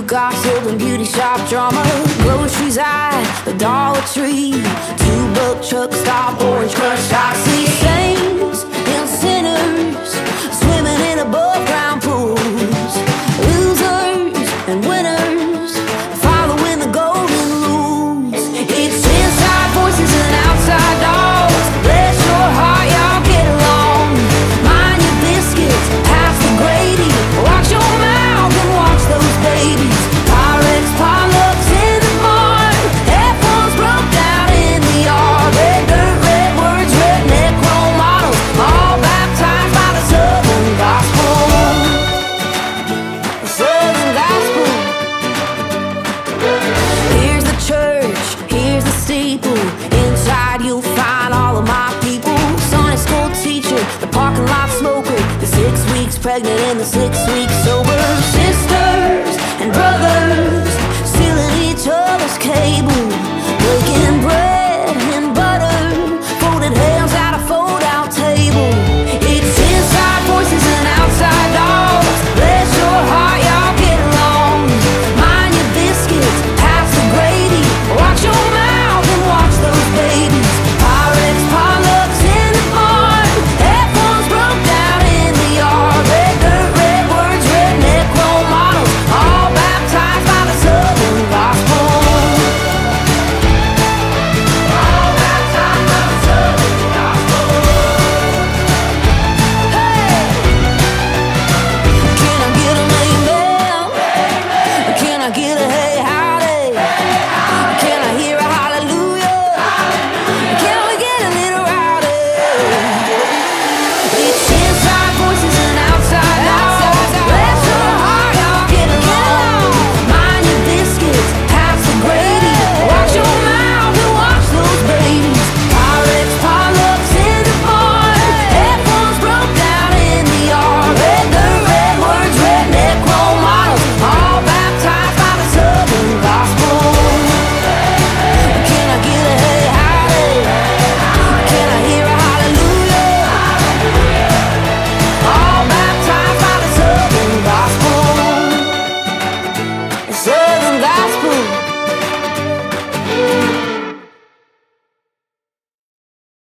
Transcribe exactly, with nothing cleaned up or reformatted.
gossip and beauty shop drama. Groceries at the Dollar Tree. Two buck truck stop, orange crush I see. Saints and sinners swimming in above ground pools. Losers and winners following the golden rules. It's inside voices and outside dogs. Bless your heart, y'all get along. Mind your biscuits, pass the Grady. Watch your mouth and watch those babies. Pyrex, Pollux in the barn. F ones broke down in the yard. Red dirt, red words, redneck role models, all baptized by the Southern Gospel. The Southern Gospel. Here's the church, here's the steeple. Inside you'll find all of my people. Sunday school teacher, the parking lot smoker, the six weeks pregnant and the six weeks sober. Sisters and brothers stealing each other's cable.